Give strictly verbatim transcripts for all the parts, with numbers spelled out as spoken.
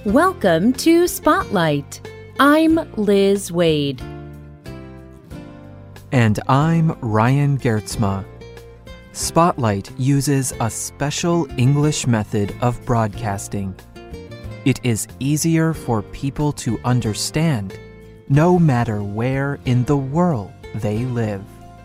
Welcome to Spotlight. I'm Liz Wade. And I'm Ryan Gertzma. Spotlight uses a special English method of broadcasting. It is easier for people to understand, no matter where in the world they live.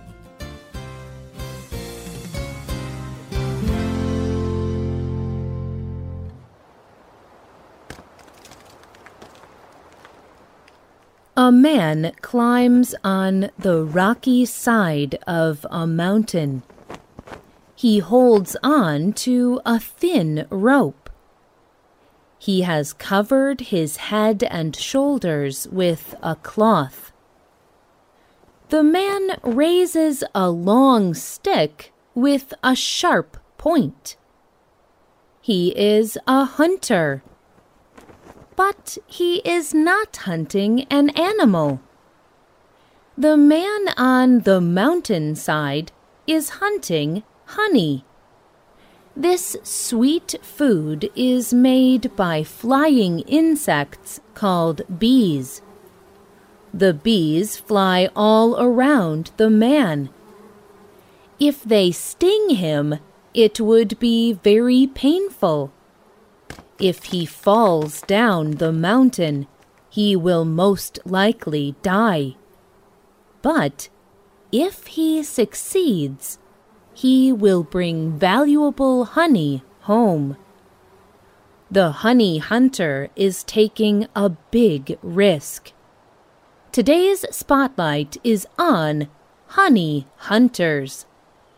A man climbs on the rocky side of a mountain. He holds on to a thin rope. He has covered his head and shoulders with a cloth. The man raises a long stick with a sharp point. He is a hunter. But he is not hunting an animal. The man on the mountainside is hunting honey. This sweet food is made by flying insects called bees. The bees fly all around the man. If they sting him, it would be very painful. If he falls down the mountain, he will most likely die. But if he succeeds, he will bring valuable honey home. The honey hunter is taking a big risk. Today's spotlight is on honey hunters.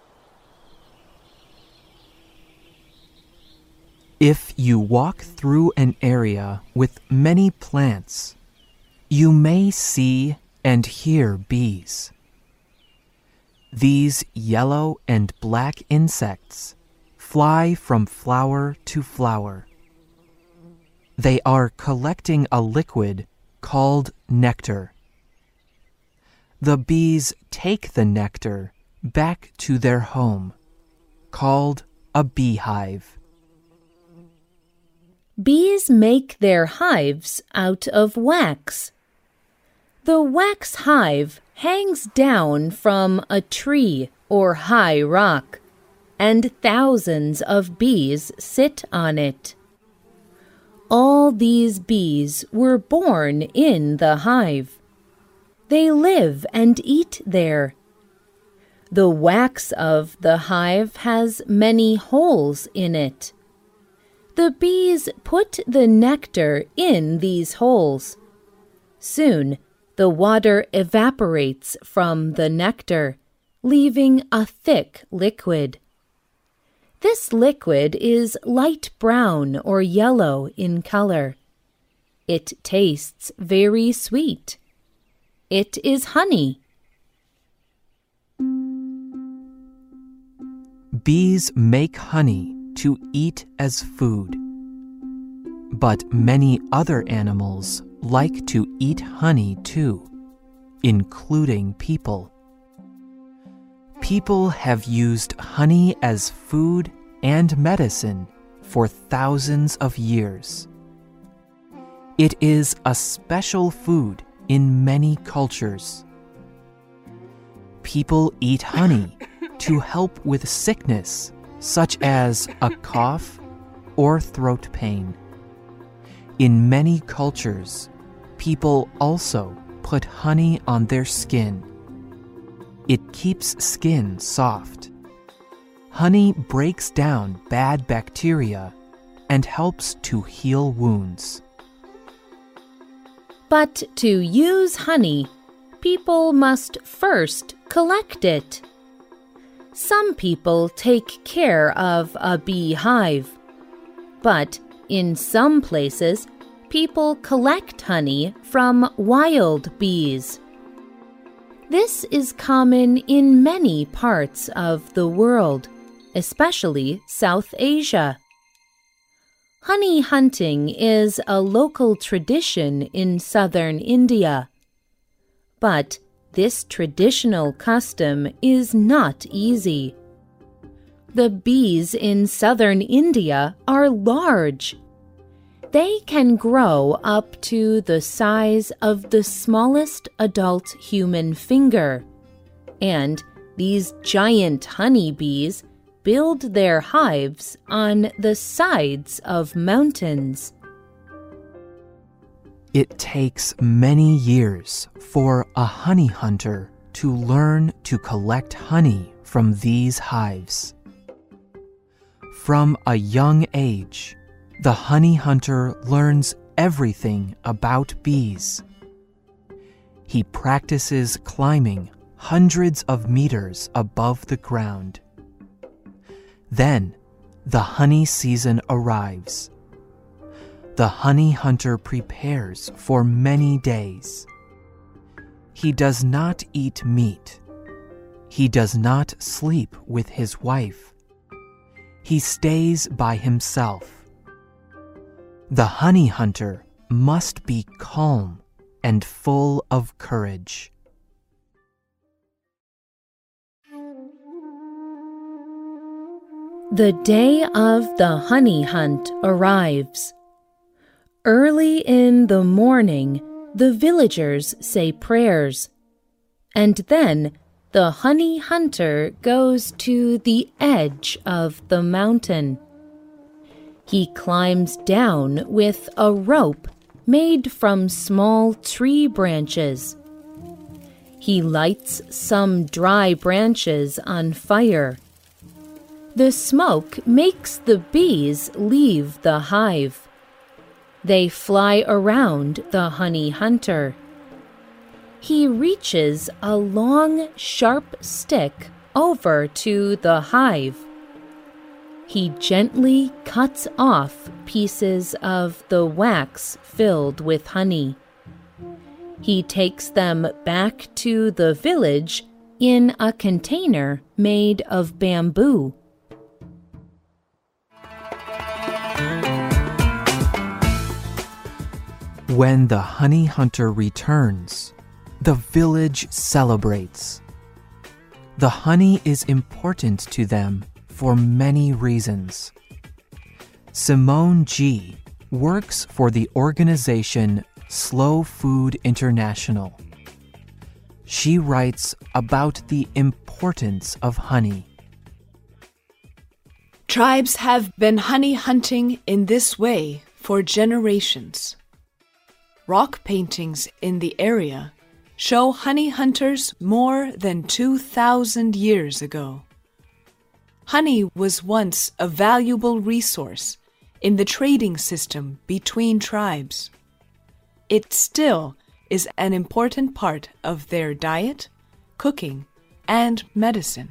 If you walk through an area with many plants, you may see and hear bees. These yellow and black insects fly from flower to flower. They are collecting a liquid called nectar. The bees take the nectar back to their home, called a beehive. Bees make their hives out of wax. The wax hive hangs down from a tree or high rock, and thousands of bees sit on it. All these bees were born in the hive. They live and eat there. The wax of the hive has many holes in it. The bees put the nectar in these holes. Soon, the water evaporates from the nectar, leaving a thick liquid. This liquid is light brown or yellow in color. It tastes very sweet. It is honey. Bees make honey to eat as food. But many other animals like to eat honey too, including people. People have used honey as food and medicine for thousands of years. It is a special food in many cultures. People eat honey to help with sickness, such as a cough or throat pain. In many cultures, people also put honey on their skin. It keeps skin soft. Honey breaks down bad bacteria and helps to heal wounds. But to use honey, people must first collect it. Some people take care of a beehive, but in some places, people collect honey from wild bees. This is common in many parts of the world, especially South Asia. Honey hunting is a local tradition in southern India. But this traditional custom is not easy. The bees in southern India are large. They can grow up to the size of the smallest adult human finger, and these giant honeybees build their hives on the sides of mountains. It takes many years for a honey hunter to learn to collect honey from these hives. From a young age, the honey hunter learns everything about bees. He practices climbing hundreds of meters above the ground. Then, the honey season arrives. The honey hunter prepares for many days. He does not eat meat. He does not sleep with his wife. He stays by himself. The honey hunter must be calm and full of courage. The day of the honey hunt arrives. Early in the morning, the villagers say prayers, and then the honey hunter goes to the edge of the mountain. He climbs down with a rope made from small tree branches. He lights some dry branches on fire. The smoke makes the bees leave the hive. They fly around the honey hunter. He reaches a long, sharp stick over to the hive. He gently cuts off pieces of the wax filled with honey. He takes them back to the village in a container made of bamboo. When the honey hunter returns, the village celebrates. The honey is important to them for many reasons. Simone G. works for the organization Slow Food International. She writes about the importance of honey. Tribes have been honey hunting in this way for generations. Rock paintings in the area show honey hunters more than two thousand years ago. Honey was once a valuable resource in the trading system between tribes. It still is an important part of their diet, cooking, and medicine.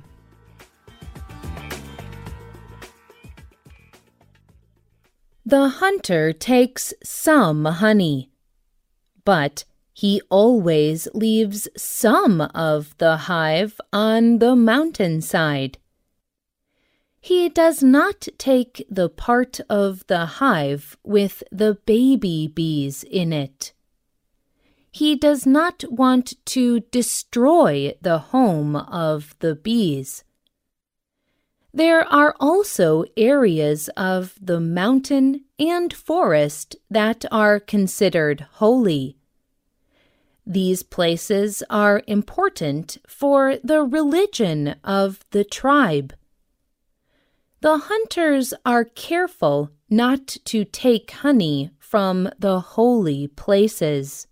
The hunter takes some honey, but he always leaves some of the hive on the mountainside. He does not take the part of the hive with the baby bees in it. He does not want to destroy the home of the bees. There are also areas of the mountain and forest that are considered holy. These places are important for the religion of the tribe. The hunters are careful not to take honey from the holy places.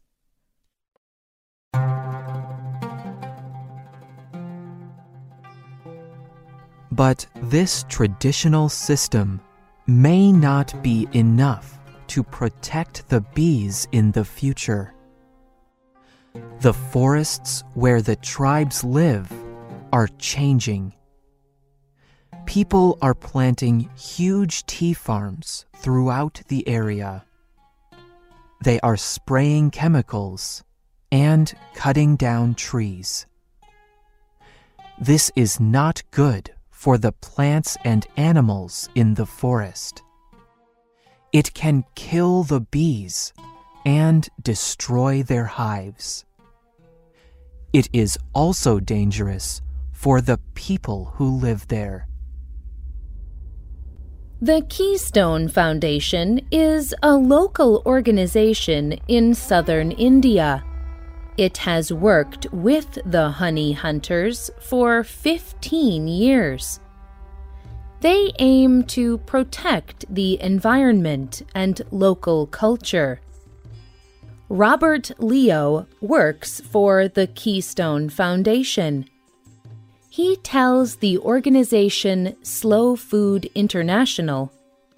But this traditional system may not be enough to protect the bees in the future. The forests where the tribes live are changing. People are planting huge tea farms throughout the area. They are spraying chemicals and cutting down trees. This is not good for the plants and animals in the forest. It can kill the bees and destroy their hives. It is also dangerous for the people who live there. The Keystone Foundation is a local organization in southern India. It has worked with the honey hunters for fifteen years. They aim to protect the environment and local culture. Robert Leo works for the Keystone Foundation. He tells the organization Slow Food International,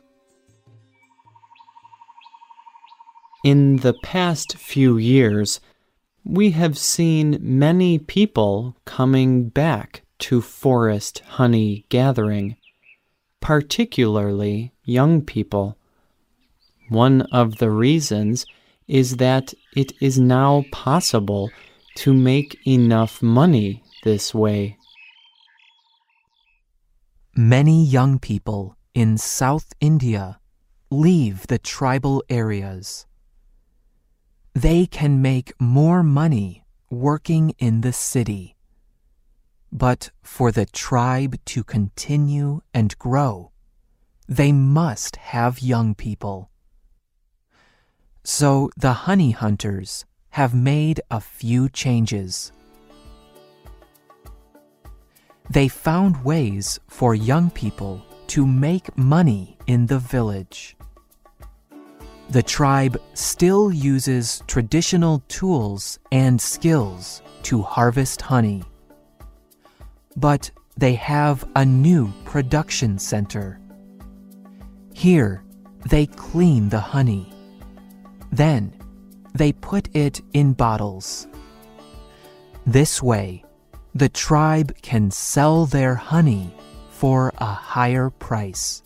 "In the past few years, we have seen many people coming back to forest honey gathering, particularly young people. One of the reasons is that it is now possible to make enough money this way." Many young people in South India leave the tribal areas. They can make more money working in the city. But for the tribe to continue and grow, they must have young people. So the honey hunters have made a few changes. They found ways for young people to make money in the village. The tribe still uses traditional tools and skills to harvest honey. But they have a new production center. Here, they clean the honey. Then, they put it in bottles. This way, the tribe can sell their honey for a higher price.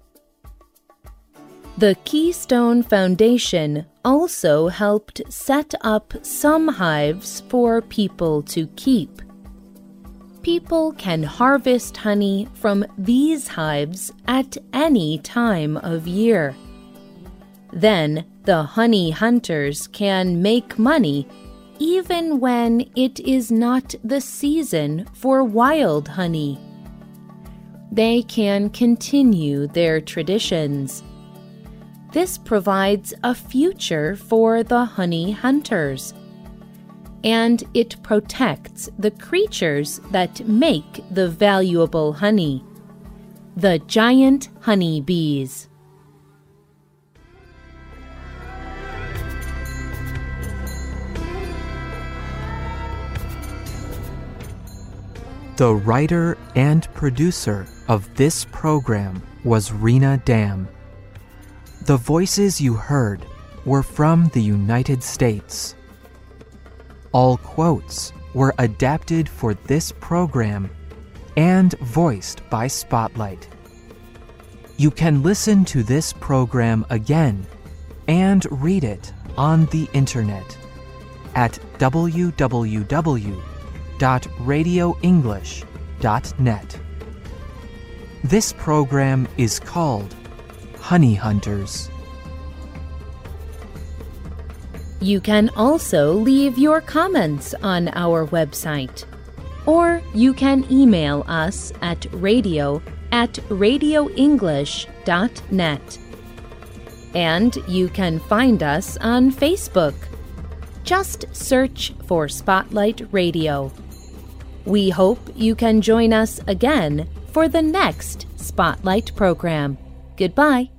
The Keystone Foundation also helped set up some hives for people to keep. People can harvest honey from these hives at any time of year. Then the honey hunters can make money even when it is not the season for wild honey. They can continue their traditions. This provides a future for the honey hunters, and it protects the creatures that make the valuable honey, the giant honey bees. The writer and producer of this program was Rena Dam. The voices you heard were from the United States. All quotes were adapted for this program and voiced by Spotlight. You can listen to this program again and read it on the internet at w w w dot radio english dot net. This program is called Honey Hunters. You can also leave your comments on our website, or you can email us at radio at radio english dot net. And you can find us on Facebook. Just search for Spotlight Radio. We hope you can join us again for the next Spotlight program. Goodbye.